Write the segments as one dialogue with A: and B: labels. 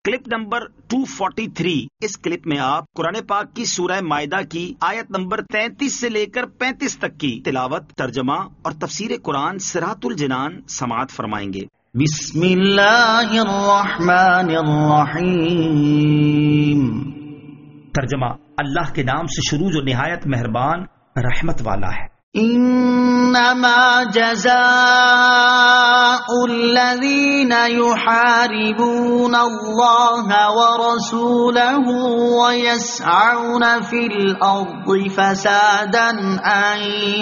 A: Clip number 243۔ اس clip میں آپ قرآن پاک کی سورہ مائدہ کی آیت نمبر 33 سے لے کر 35 تک کی تلاوت، ترجمہ اور تفسیر قرآن صراط الجنان سماعت فرمائیں گے۔
B: بسم اللہ الرحمن الرحیم۔
A: ترجمہ: اللہ کے نام سے شروع جو نہایت مہربان رحمت والا ہے۔
B: انما جزاء الذین یحاربون اللہ ورسولہ ویسعون فی الارض فسادا ان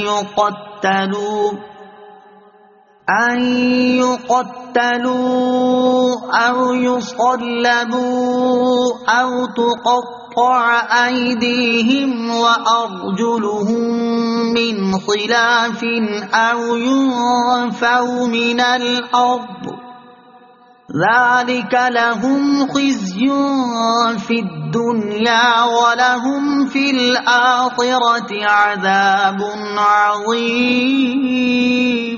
B: يقتلوا او يصلبوا او تقطع أيديهم وأرجلهم من خلاف أو ينفوا من الأرض ذلك لهم خزي في الدنيا ولهم في الآخرة عذاب عظيم۔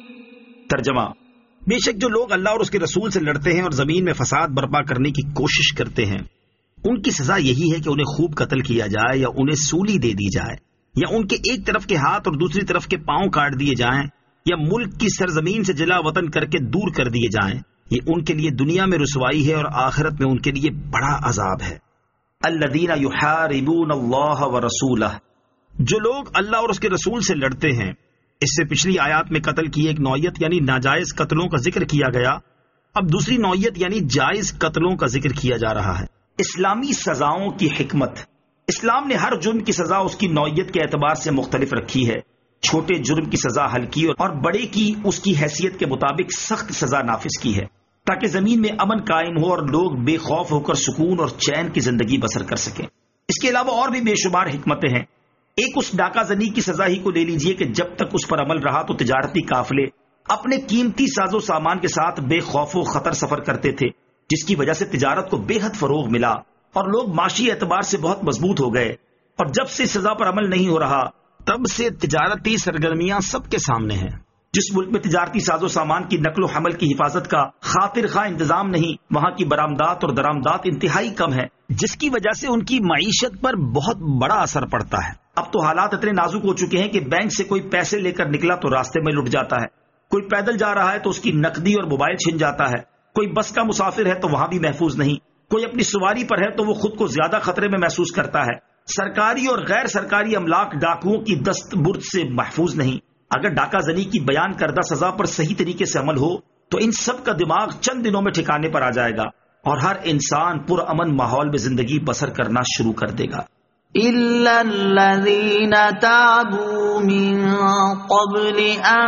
A: ترجمہ: بے شک جو لوگ اللہ اور اس کے رسول سے لڑتے ہیں اور زمین میں فساد برپا کرنے کی کوشش کرتے ہیں، ان کی سزا یہی ہے کہ انہیں خوب قتل کیا جائے یا انہیں سولی دے دی جائے، یا ان کے ایک طرف کے ہاتھ اور دوسری طرف کے پاؤں کاٹ دیے جائیں، یا ملک کی سرزمین سے جلا وطن کر کے دور کر دیے جائیں۔ یہ ان کے لیے دنیا میں رسوائی ہے اور آخرت میں ان کے لیے بڑا عذاب ہے۔ الذین یحاربون اللہ ورسولہ، جو لوگ اللہ اور اس کے رسول سے لڑتے ہیں۔ اس سے پچھلی آیات میں قتل کی ایک نوعیت یعنی ناجائز قتلوں کا ذکر کیا گیا، اب دوسری نوعیت یعنی جائز قتلوں کا ذکر کیا جا رہا ہے۔ اسلامی سزاؤں کی حکمت: اسلام نے ہر جرم کی سزا اس کی نوعیت کے اعتبار سے مختلف رکھی ہے۔ چھوٹے جرم کی سزا ہلکی اور بڑے کی اس کی حیثیت کے مطابق سخت سزا نافذ کی ہے، تاکہ زمین میں امن قائم ہو اور لوگ بے خوف ہو کر سکون اور چین کی زندگی بسر کر سکیں۔ اس کے علاوہ اور بھی بے شمار حکمتیں ہیں۔ ایک اس ڈاکہ زنی کی سزا ہی کو لے لیجئے کہ جب تک اس پر عمل رہا تو تجارتی قافلے اپنے قیمتی ساز و سامان کے ساتھ بے خوف و خطر سفر کرتے تھے، جس کی وجہ سے تجارت کو بے حد فروغ ملا اور لوگ معاشی اعتبار سے بہت مضبوط ہو گئے۔ اور جب سے سزا پر عمل نہیں ہو رہا تب سے تجارتی سرگرمیاں سب کے سامنے ہیں۔ جس ملک میں تجارتی ساز و سامان کی نقل و حمل کی حفاظت کا خاطر خواہ انتظام نہیں، وہاں کی برآمدات اور درآمدات انتہائی کم ہے، جس کی وجہ سے ان کی معیشت پر بہت بڑا اثر پڑتا ہے۔ اب تو حالات اتنے نازک ہو چکے ہیں کہ بینک سے کوئی پیسے لے کر نکلا تو راستے میں لٹ جاتا ہے، کوئی پیدل جا رہا ہے تو اس کی نقدی اور موبائل چھن جاتا ہے، کوئی بس کا مسافر ہے تو وہاں بھی محفوظ نہیں، کوئی اپنی سواری پر ہے تو وہ خود کو زیادہ خطرے میں محسوس کرتا ہے۔ سرکاری اور غیر سرکاری املاک ڈاکوؤں کی دست برد سے محفوظ نہیں۔ اگر ڈاکہ زنی کی بیان کردہ سزا پر صحیح طریقے سے عمل ہو تو ان سب کا دماغ چند دنوں میں ٹھکانے پر آ جائے گا اور ہر انسان پرامن ماحول میں زندگی بسر کرنا شروع کر دے گا۔
B: إِلَّا الَّذِينَ تَابُوا مِن قَبْلِ أَن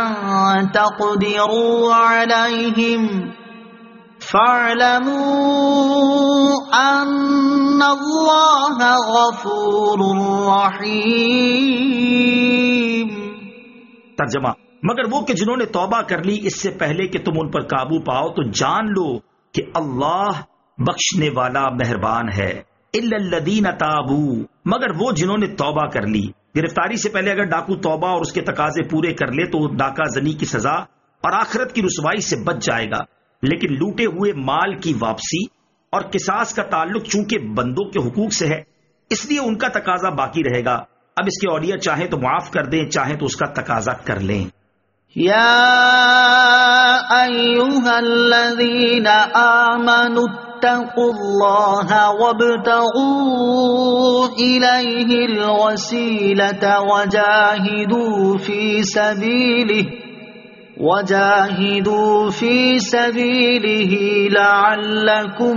B: تَقْدِرُوا عَلَيْهِمْ فَاعْلَمُوا أَنَّ اللَّهَ غَفُورٌ رَّحِيمٌ۔
A: ترجمہ: مگر وہ کہ جنہوں نے توبہ کر لی اس سے پہلے کہ تم ان پر قابو پاؤ تو جان لو کہ اللہ بخشنے والا مہربان ہے۔ الا الذین تابوا، مگر وہ جنہوں نے توبہ کر لی۔ گرفتاری سے پہلے اگر ڈاکو توبہ اور اس کے تقاضے پورے کر لے تو ڈاکہ زنی کی سزا اور آخرت کی رسوائی سے بچ جائے گا، لیکن لوٹے ہوئے مال کی واپسی اور قصاص کا تعلق چونکہ بندوں کے حقوق سے ہے اس لیے ان کا تقاضا باقی رہے گا۔ اب اس کے اولیاء چاہیں تو معاف کر دیں، چاہیں تو اس کا تقاضا کر لیں۔
B: یا ایھا الذین آمنوا اتقوا اللہ وابتغوا الیہ الوسیلۃ وجاہدوا فی سبیلہ لعلکم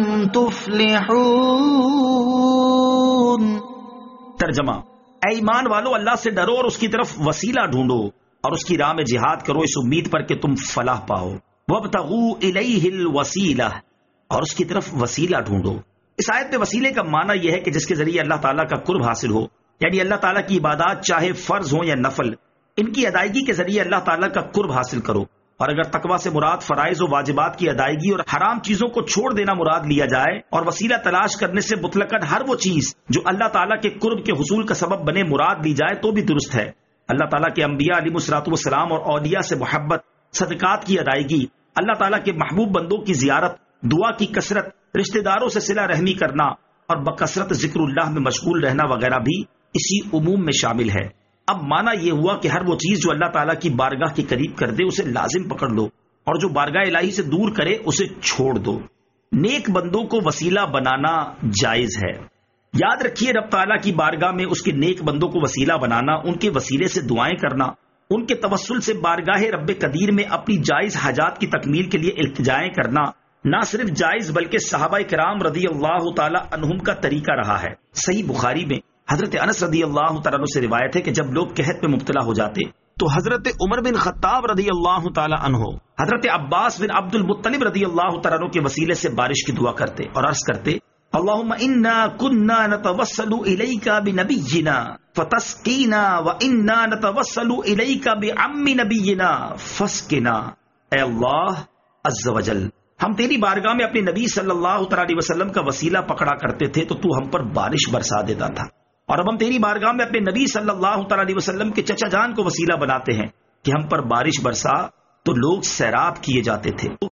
B: تفلحون۔
A: ترجمہ: اے ایمان والو، اللہ سے ڈرو اور اس کی طرف وسیلہ ڈھونڈو اور اس کی راہ میں جہاد کرو اس امید پر کہ تم فلاح پاؤ۔ وابتغوا الیہ الوسیلہ، اور اس کی طرف وسیلہ ڈھونڈو۔ اس آیت میں وسیلے کا معنی یہ ہے کہ جس کے ذریعے اللہ تعالیٰ کا قرب حاصل ہو، یعنی اللہ تعالیٰ کی عبادات چاہے فرض ہوں یا نفل، ان کی ادائیگی کے ذریعے اللہ تعالیٰ کا قرب حاصل کرو۔ اور اگر تقویٰ سے مراد فرائض و واجبات کی ادائیگی اور حرام چیزوں کو چھوڑ دینا مراد لیا جائے اور وسیلہ تلاش کرنے سے مطلقاً ہر وہ چیز جو اللہ تعالیٰ کے قرب کے حصول کا سبب بنے مراد لی جائے تو بھی درست ہے۔ اللہ تعالیٰ کے انبیاء علیہ الصلوۃ والسلام اور اولیاء سے محبت، صدقات کی ادائیگی، اللہ تعالیٰ کے محبوب بندوں کی زیارت، دعا کی کثرت، رشتہ داروں سے صلہ رحمی کرنا اور بکثرت ذکر اللہ میں مشغول رہنا وغیرہ بھی اسی عموم میں شامل ہے۔ اب معنی یہ ہوا کہ ہر وہ چیز جو اللہ تعالیٰ کی بارگاہ کے قریب کر دے اسے لازم پکڑ لو، اور جو بارگاہ الہی سے دور کرے اسے چھوڑ دو۔ نیک بندوں کو وسیلہ بنانا جائز ہے۔ یاد رکھیے، رب تعالیٰ کی بارگاہ میں اس کے نیک بندوں کو وسیلہ بنانا، ان کے وسیلے سے دعائیں کرنا، ان کے توسل سے بارگاہ رب قدیر میں اپنی جائز حاجات کی تکمیل کے لیے التجائیں کرنا نہ صرف جائز بلکہ صحابہ کرام رضی اللہ تعالی عنہم کا طریقہ رہا ہے۔ صحیح بخاری میں حضرت انس رضی اللہ تعالیٰ عنہ سے روایت ہے کہ جب لوگ قحط میں مبتلا ہو جاتے تو حضرت عمر بن خطاب رضی اللہ تعالی عنہ حضرت عباس بن عبد المطلب رضی اللہ تعالیٰ عنہ کے وسیلے سے بارش کی دعا کرتے اور عرض کرتے، اللہم انا کنا نتوسل الیک بنبینا فتسقینا وانا نتوسل الیک بعم نبینا فاسقنا۔ اے اللہ عز وجل، ہم تیری بارگاہ میں اپنے نبی صلی اللہ تعالی علیہ وسلم کا وسیلہ پکڑا کرتے تھے تو تو ہم پر بارش برسا دیتا تھا، اور اب ہم تیری بارگاہ میں اپنے نبی صلی اللہ تعالی علیہ وسلم کے چچا جان کو وسیلہ بناتے ہیں کہ ہم پر بارش برسا، تو لوگ سیراب کیے جاتے تھے۔